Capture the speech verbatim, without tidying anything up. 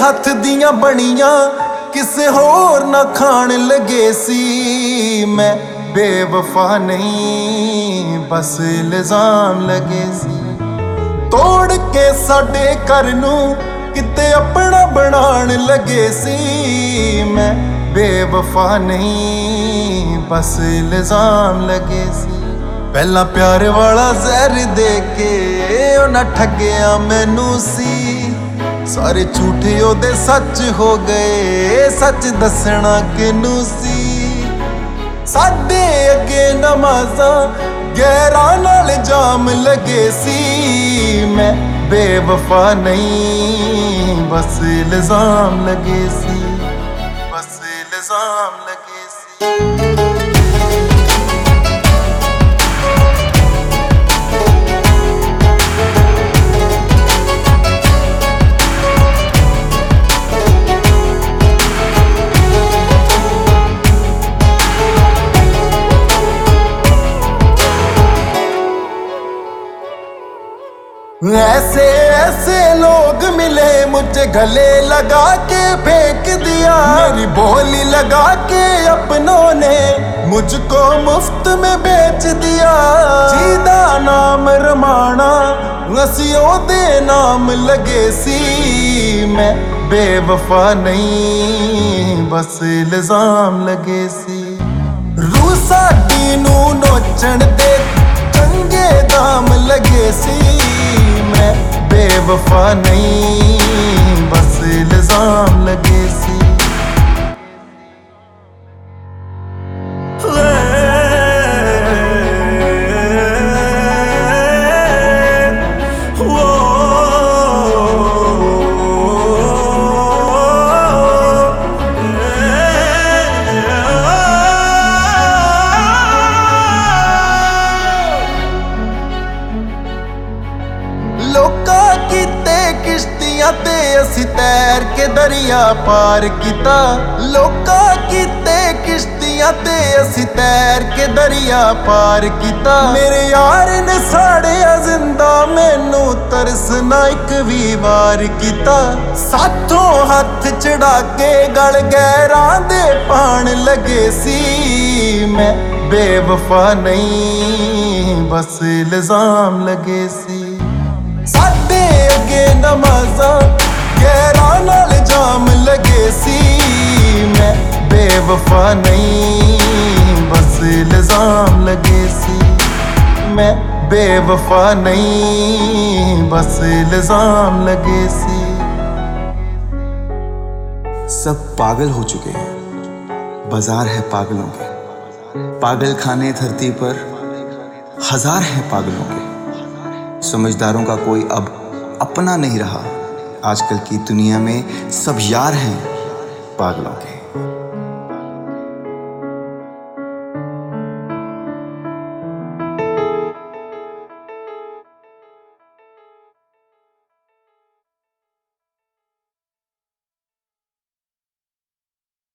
हथ दियां बनियां किसे होर ना खान लगे सी। मैं बेवफा नहीं बस इल्जाम लगे सी। तोड़ के साडे घर नूं किते अपना बनान लगे सी। मैं बेवफा नहीं बस इल्जाम लगे सी। पहला प्यार वाला जहर दे के उन्हां ठग्गिया मैनू सी। सारे झूठे ओदे सच हो गए, सच दसना किनू सी। साडे अगे नमाज़ां गैरां नाल जाम लगे सी। मैं बेवफा नहीं बस इल्जाम लगे सी, बस इल्जाम लगे सी। ऐसे ऐसे लोग मिले मुझे गले लगा के फेंक दिया। मेरी बोली लगा के अपनों ने मुझको मुफ्त में बेच दिया। जीदा नाम रमाना नसियों दे नाम लगे सी। मैं बेवफा नहीं बस इल्जाम लगे सी। रूह साडी नू नोचण दे चंगे दाम लगे सी। मैं बेवफा नहीं बस इल्जाम लगे सी। लोकां कीते किश्तियां ते असी तैर के दरिया पार किता। लोकां कीते किश्तियां ते असी तैर के दरिया पार किता। मेरे यार ने साड़िया जिंदा मैनू तरस ना इक भी वार किता। साथों हथ चढ़ा के गल गैरां दे पान लगे सी। मैं बेवफा नहीं बस इल्जाम लगे सी। साडे अगे नमाज़ां गैरां नाल जाम लगे सी। मैं बेवफा नहीं बस इल्जाम लगे सी। मैं बेवफा नहीं बस इल्जाम लगे सी। सब पागल हो चुके हैं, बाजार है पागलों के। पागल खाने धरती पर हजार हैं पागलों के। समझदारों का कोई अब अपना नहीं रहा। आजकल की दुनिया में सब यार हैं पागलों के।